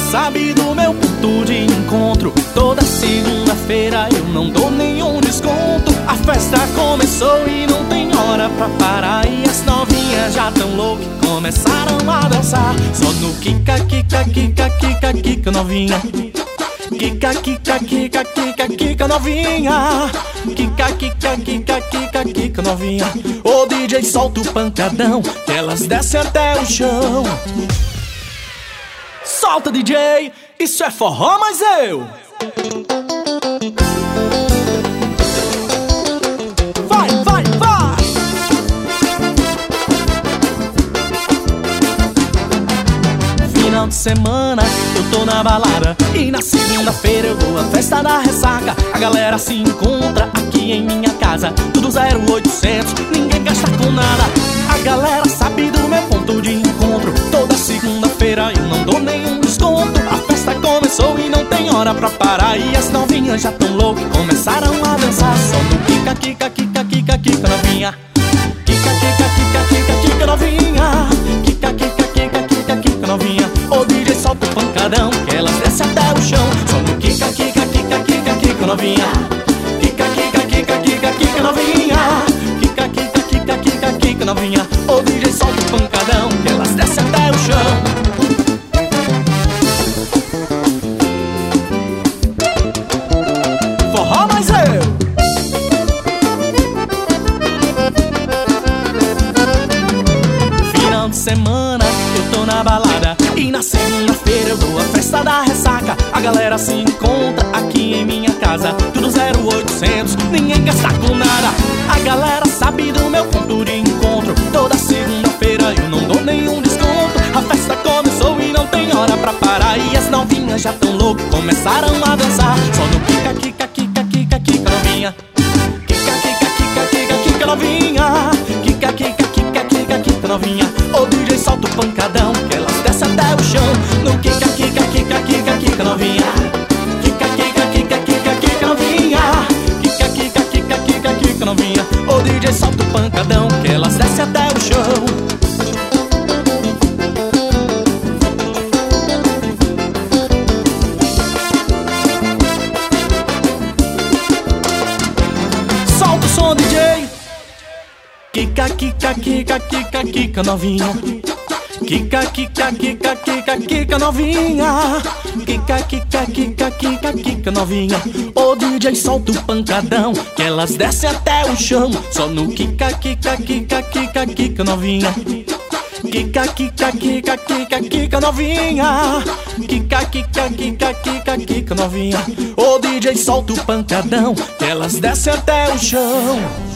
sabe do meu ponto de encontro. Toda segunda-feira eu não dou nenhum desconto. A festa começou e não tem hora pra parar. E as novinhas já tão loucas, começaram a dançar. Só no Kika, Kika, Kika, Kika, Kika novinha. Kika, Kika, Kika, Kika, Kika novinha. Kika, Kika, Kika, Kika, Kika novinha. Ô DJ, solta o pancadão, que elas descem até o chão. Solta, DJ, isso é forró, mas eu. Vai, vai, vai. Final de semana eu tô na balada e na segunda-feira eu vou à festa da ressaca. A galera se encontra aqui em minha casa, tudo 0800, ninguém gasta com nada. A galera sabe do meu ponto de encontro. Toda segunda-feira eu não dou nenhum desconto. A festa começou e não tem hora pra parar. E as novinhas já tão loucas, começaram a dançar. Só no Kika, Kika, Kika, Kika, Kika novinha. Kika, Kika, Kika, Kika, Kika novinha. Kika, Kika, Kika, Kika, Kika novinha. Ô DJ, solta o pancadão, que elas descem até o chão. Só no Kika, Kika, Kika, Kika, Kika novinha. Kika, Kika, Kika, Kika, Kika novinha. Kika, Kika, Kika, Kika, Kika novinha. Ô DJ, solta o pancadão, que elas descem até o chão. Forró, mas eu. Final de semana eu tô na balada e na segunda-feira eu dou a festa da ressaca. A galera se encontra aqui em minha casa, tudo 0800, ninguém gasta com nada. A galera sabe do meu ponto de encontro. Toda segunda-feira eu não dou nenhum desconto. A festa começou e não tem hora pra parar. E as novinhas já tão loucas, começaram a dançar. Só no Kika, Kika, Kika, Kika, Kika novinha. Kika, Kika, Kika, Kika, Kika novinha. Kika, Kika, Kika, Kika, Kika novinha. Ô DJ, solta o pancadão, que elas descem até o chão. No Kika, Kika, Kika, Kika, Kika novinha. Kika, Kika, Kika, Kika, Kika novinha. Kika, Kika, Kika, Kika, Kika novinha. Ô DJ, solta o pancadão, que elas descem até o chão. Solta o som, DJ. Kika, Kika, Kika, Kika, Kika novinha. Kika, Kika, Kika, Kika, Kika novinha. Kika, Kika, Kika, Kika, Kika novinha. Ô DJ, solta o pancadão, que elas descem até o chão. Só no Kika, Kika, Kika, Kika, Kika novinha. Kika, Kika, Kika, Kika, Kika novinha. Kika, Kika, Kika, Kika, Kika novinha. Ô DJ, solta o pancadão, que elas descem até o chão.